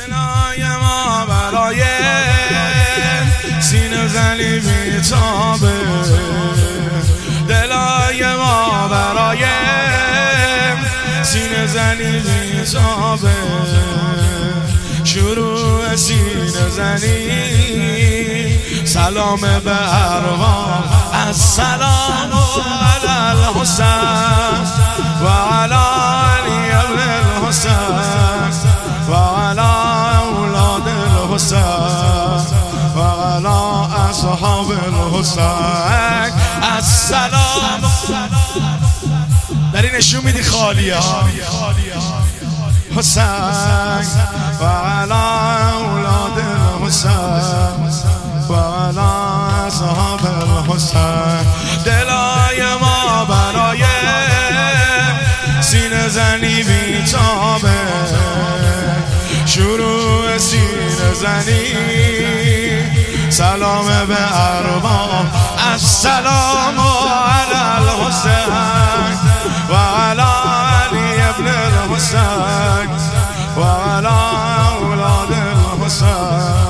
دلای ما برای سینه زنی میتابه، دلای ما برای سینه زنی میتابه، شروع سینه زنی سلام به ارواح، السلام علی الحسین و علی علی ابن الحسین و علی اولاد الحسین و علی اصحاب الحسین. السلام داری نشون میدی خالیه حسین و علی اولاد الحسین و علی اصحاب الحسین. دلای ما برای سینه زنی بیتابه، شروع سینه زنی سلام به ارواح، السلام علی الحسین و علی علی ابن الحسین و علی اولاد الحسین